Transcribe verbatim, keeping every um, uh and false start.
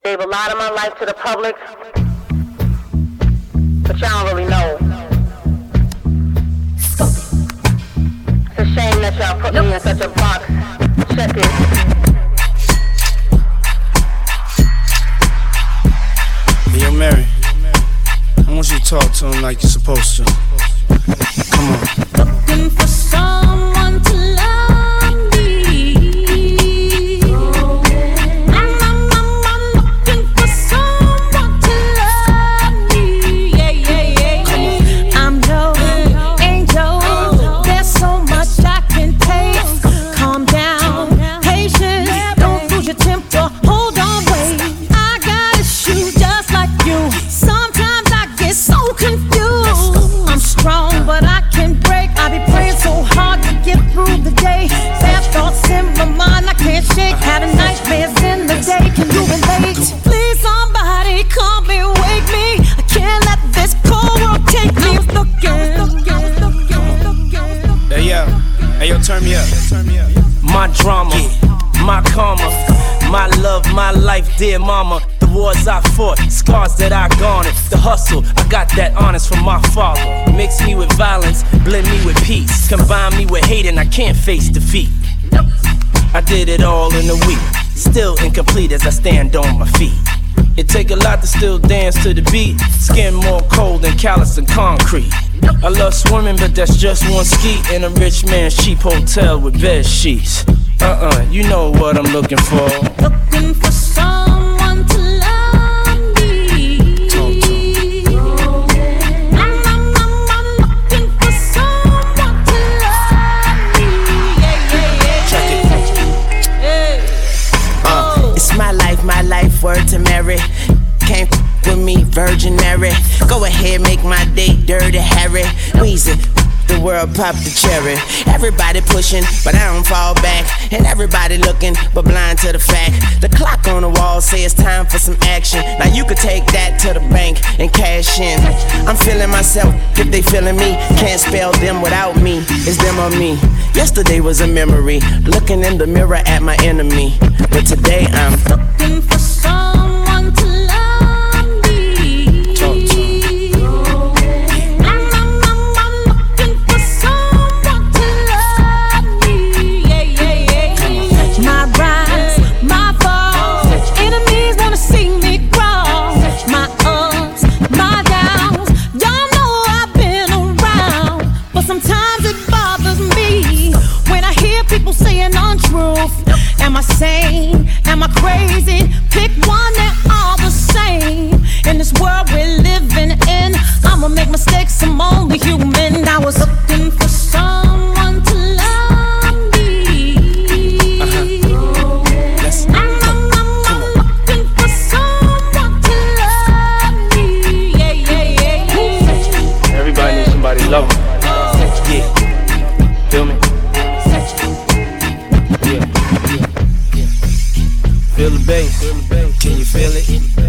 Gave a lot of my life to the public, but y'all don't really know. It's a shame that y'all put me in such a box. Check it. Hey, yo, Mary, I want you to talk to him like you're supposed to. Come on. Looking for someone to love me. I'm, I'm, I'm, I'm looking for someone to love me. Yeah, yeah, yeah, yeah. I'm no angel. There's so much I can take. Calm down, patience. Don't lose your temper. Hold on, wait. I got issues just like you. Sometimes I get so confused. I'm strong, but I can break. I be praying so hard to get through the day. Bad thoughts in my mind, I can't shake. Had a nightmares in the day. Can you relate? Please, somebody come and wake me. I can't let this cold world take me. I was looking. Hey, yo. Hey, yo, turn me up. Turn me up. My drama, my karma, my love, my life, dear mama. The wars I fought, scars that I garnered. The hustle, I got that honest from my father. Mix me with violence, blend me with peace. Combine me with hate and I can't face defeat. I did it all in a week, still incomplete as I stand on my feet. It take a lot to still dance to the beat. Skin more cold than callous and concrete. I love swimming, but that's just one ski in a rich man's cheap hotel with bed sheets. Uh-uh, you know what I'm looking for. Looking for someone to love me. Talk to him. I'm, I'm, I'm, I'm looking for someone to love me. Yeah, yeah, yeah. Check it. Hey. Uh, it's my life, my life, word to Mary. Can't f- with me, Virgin Mary. Go ahead, make my day dirty, Harry. Weezy, the world pop the cherry. Everybody pushing, but I don't fall back. And everybody looking, but blind to the fact. The clock on the wall say it's time for some action. Now you could take that to the bank and cash in. I'm feeling myself, if they feeling me. Can't spell them without me, it's them or me. Yesterday was a memory, looking in the mirror at my enemy. But today I'm Looking for someone to love me. Talk to him. I'm, I'm, I'm, I'm looking for someone to love me. Yeah, yeah, yeah, yeah. My rise, my fall. Enemies wanna see me crawl. My ups, my downs. Y'all know I've been around, but sometimes it bothers me when I hear people saying untruth. Am I sane? Am I crazy? Pick one, they're all the same. In this world we're living in, I'ma make mistakes, I'm only human. I was looking for someone to love me. Uh-huh. Let's I'm, I'm, I'm, I'm looking for someone to love me. Yeah, yeah, yeah, yeah. Everybody needs somebody to love them. Yeah. Feel me? Yeah. Feel the bass. Can you feel it?